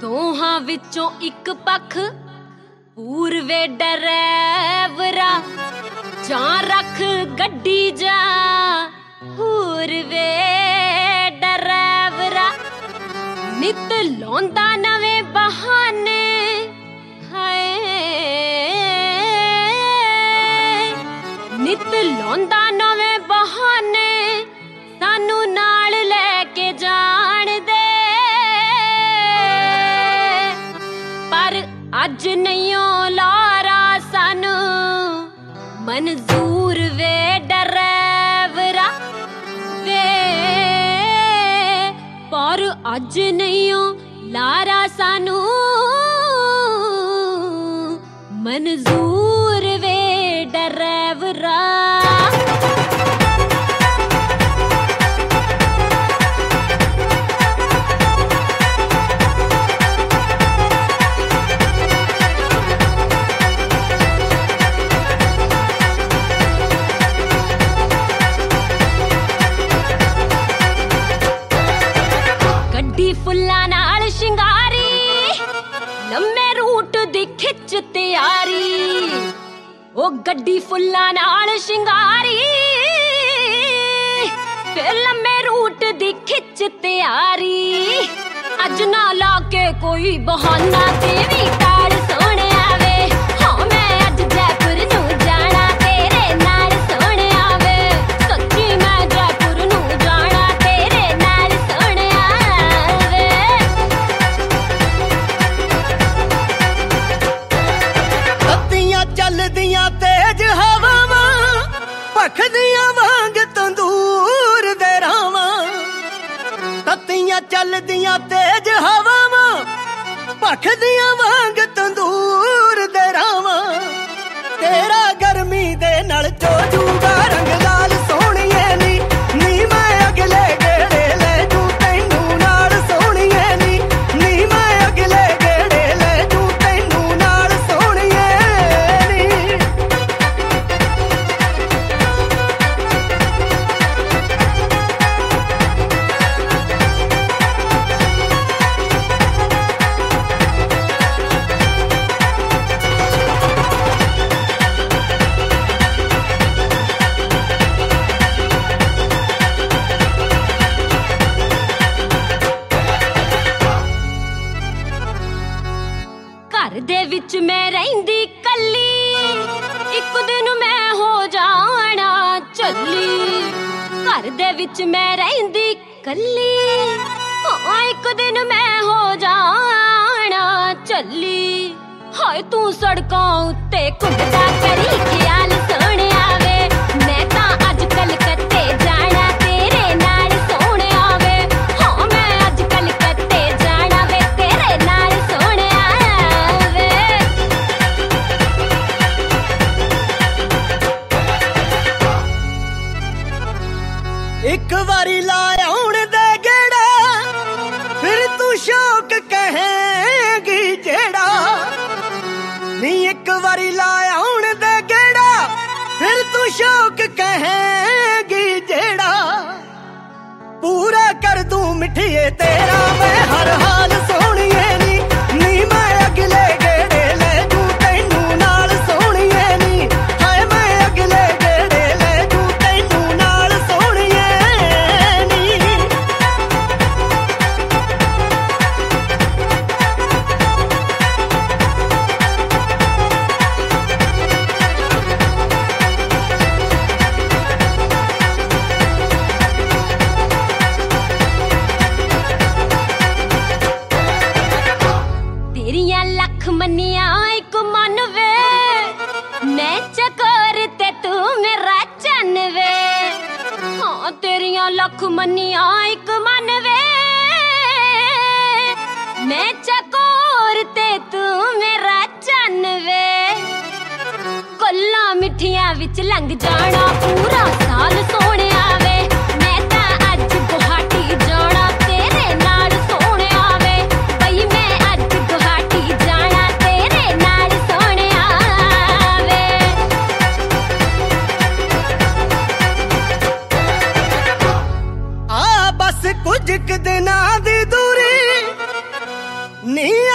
ਦੋਹਾਂ ਵਿੱਚੋਂ ਇੱਕ ਪੱਖ ਪੂਰਵੇ ਡਰੈਵਰਾ ਜਾਂ ਰੱਖ ਗੱਡੀ ਜਾ ਪੂਰਵੇ ਡਰੈਵਰਾ ਨਿਤ ਲਾਉਂਦਾ ਨਵੇਂ ਬਹਾਨੇ ਹਾਏ ਨਿਤ ਲਾਉਂਦਾ ਨਵੇਂ ਬਹਾਨੇ ਸਾਨੂੰ ਨਾਲ ਲੈ ਕੇ ਜਾਣ ਦੇ ਪਰ ਅੱਜ ਨਹੀਂਓ ਲਾਰਾ ਸਾਨੂੰ ਮਨਜ਼ੂਰ ਵੇ ਡਰੈਵਰਾ ਵੇ ਪਰ ਅੱਜ ਨਹੀਂਓ ਲਾਰਾ ਸਾਨੂੰ ਮਨਜ਼ੂਰ ਵੇ ਡਰੈਵਰਾ ਫੁੱਲਾਂ ਨਾਲ ਸ਼ਿੰਗਾਰੀ ਲੰਮੇ ਰੂਟ ਦੀ ਖਿੱਚ ਤਿਆਰੀ ਉਹ ਗੱਡੀ ਫੁੱਲਾਂ ਨਾਲ ਸ਼ਿੰਗਾਰੀ ਫਿਰ ਲੰਮੇ ਰੂਟ ਦੀ ਖਿੱਚ ਤਿਆਰੀ ਅੱਜ ਨਾ ਲਾ ਕੇ ਕੋਈ ਬਹਾਨਾ ਤੇ ਵੀ ਕਾਲ ਸੋਹਣਿਆ ਵੇ ਹਾਂ ਮੈਂ ਅੱਜ ਜੈਪੁਰ ਨੂੰ ਜਾਣਾ ਤੇਰੇ ਨਾਲ ਸੋਹਣਿਆ ਵੇ ਸੱਚੀ ਮੈਂ ਜੈਪੁਰ ਨੂੰ ਜਾਣਾ ਤੇਰੇ ਨਾਲ ਸੋਹਣਿਆ ਚੱਲਦੀਆਂ ਤੇਜ ਹਵਾਵਾਂ ਭਖਦੀਆਂ ਵਾਂਗ ਤੰਦੂਰ ਦੇ ਰਾਵਾਂ ਤੱਤੀਆਂ ਚੱਲਦੀਆਂ ਤੇਜ ਹਵਾਵਾਂ ਭਖਦੀਆਂ ਵਾਂਗ ਤੰਦੂਰ ਦੇ ਰਾਵਾਂ ਤੇਰਾ ਗਰਮੀ ਦੇ ਨਾਲ ਚੋਜੂਗਾ ਰੰਗ ਲਾਲ ਸੋਹਣੀਏ ਨੀ ਨੀ ਮੈਂ ਅਗਲੇ ਗੇੜੇ ਲੈ ਜੂ ਤੈਨੂੰ ਨਾਲ ਸੋਹਣੀਏ ਨੀ ਨੀ ਮੈਂ ਅਗਲੇ ਗੇੜੇ ਲੈ ਜੂ ਤੈਨੂੰ ਨਾਲ ਸੋਹਣੀਏ ਘਰ ਦੇ ਵਿੱਚ ਮੈਂ ਰਹਿੰਦੀ ਕੱਲੀ ਇੱਕ ਦਿਨ ਮੈਂ ਹੋ ਜਾਣਾ ਚੱਲੀ ਘਰ ਦੇ ਵਿੱਚ ਮੈਂ ਰਹਿੰਦੀ ਕੱਲੀ ਹਾਂ ਇੱਕ ਦਿਨ ਮੈਂ ਹੋ ਜਾਣਾ ਚੱਲੀ ਹਾਏ ਤੂੰ ਸੜਕਾਂ ਉੱਤੇ ਘੁੰਮਦਾ ਕਰੀ ਖਿਆਲ ਸੋਹਣਿਆ ਵੇ ਮੈਂ ਤਾਂ ਅੱਜ ਕਲਕੱਤੇ ਜਾਣਾ ਤੇਰੇ ਨਾਲ ਸੋਹਣਿਆ ਵੇ ਹਾਂ ਮੈਂ ਅੱਜ ਕਲਕੱਤੇ ਜਾਣਾ ਵੇ ਤੇਰੇ ਨਾਲ ਸੋਹਣਿਆ ਵੇ ਇੱਕ ਵਾਰੀ ਲਾ ਆਉਣ ਦੇ ਗੇੜਾ ਫਿਰ ਤੂੰ ਸ਼ੌਕ ਕਹੇਂਗੀ ਜਿਹੜਾ ਨੀ ਇੱਕ ਵਾਰੀ ਲਾ ਆਉਣ ਦੇ ਗੇੜਾ ਫਿਰ ਤੂੰ ਸ਼ੌਕ ਕਹੇਂਗੀ ਜਿਹੜਾ ਪੂਰਾ ਕਰ ਦੂੰ ਮਿੱਠੀਏ ਤੇਰਾ ਮੈਂ ਹਰ ਹਾਲ ਸੋਹਣੀਏ ਨੀ ਨੀ ਮੈਂ ਅਗਲੇ ਗੇੜੇ ਲੈ ਜੂ ਤੈਨੂੰ ਨਾਲ ਸੋਹਣੀਏ ਨੀ ਹਾਏ ਮੈਂ ਅਗਲੇ ਗੇੜੇ ਲੈ ਜੂ ਤੈਨੂੰ ਨਾਲ ਸੋਹਣੀਏ ਨੀ ਤੇਰੀਆਂ ਲੱਖ ਮੰਨੀਆਂ ਇੱਕ ਮਨ ਵੇ ਮੈਂ ਚਕੋਰ ਤੇ ਤੂੰ ਮੇਰਾ ਚੰਨ ਵੇ ਹਾਂ ਤੇਰੀਆਂ ਲੱਖ ਮੰਨੀਆਂ ਇੱਕ ਮਨ ਵੇ ਮੈਂ ਚਕੋਰ ਤੇ ਤੂੰ ਮੇਰਾ ਚੰਨ ਵੇ ਗੱਲਾਂ ਮਿੱਠੀਆਂ ਵਿੱਚ ਲੰਘ ਜਾਣਾ ਪੂਰਾ ਸਾਲ ਸੋਹਣਿਆ ਵੇ ਮੈਂ ਤਾਂ ਅੱਜ ਗੁਹਾਟੀ ਜਾਣਾ ਤੇਰੇ ਨਾਲ ਸੋਹਣਿਆ ਵੇ ਬਈ ਮੈਂ ਅੱਜ ਗੁਹਾਟੀ ਜਾਣਾ ਤੇਰੇ ਨਾਲ ਸੋਹਣਿਆ ਵੇ ਆ ਬਸ ਕੁਝ ਕੁ ਦਿਨਾਂ ਦੀ ਦੂਰੀ ਨੀ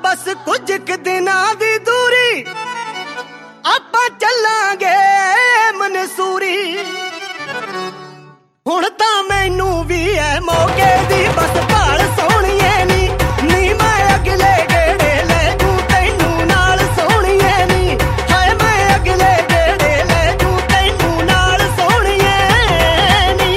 बस कुछ क दिनां दी दूरी आपां चलांगे मनसूरी हुण तां मैनू भी है मौके दी बस भाल सोहणीए नी मैं अगले गेड़े ले जूं तैनू नाल सोहणीए नी हाय मैं अगले गेड़े ले जूं तैनू नाल सोहणीए नी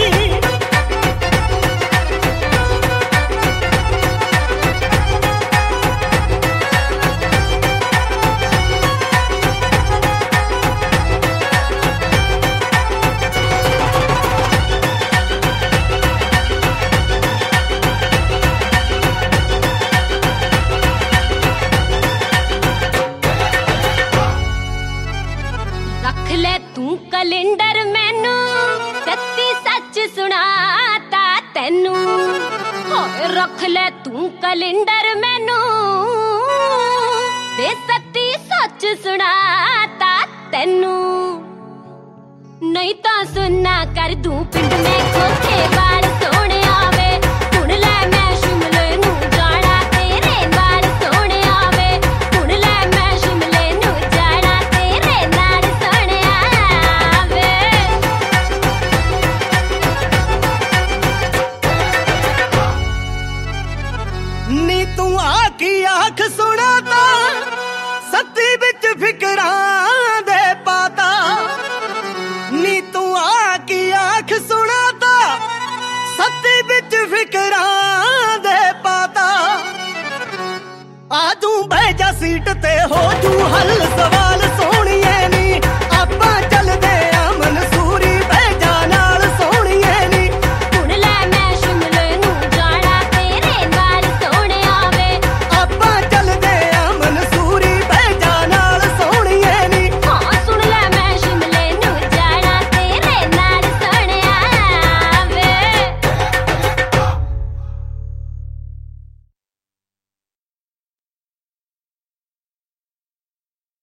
रख ले तू कैलेंडर मैनू सच्ची सच सुनाता तैनू होए रख ले तू कैलेंडर मैनू ते सच्ची सच सुनाता तैनू नहीं तां सुनना कर दूं पिंड में कोठे वाल सोहणे आवे हुण ले मैं शिमले नू जाना तेरे नाल सोहणे आवे हुण ले मैं शिमले नू जाना तेरे नाल सोहणे आवे नी तू आखी आख सुना ता सत्ती बिच फिकरां दे पाता नी तू आखी आख सुना ता सत्ती बिच फिकरां दे पाता आ तू बह जा सीट ते हो तू हल सवाल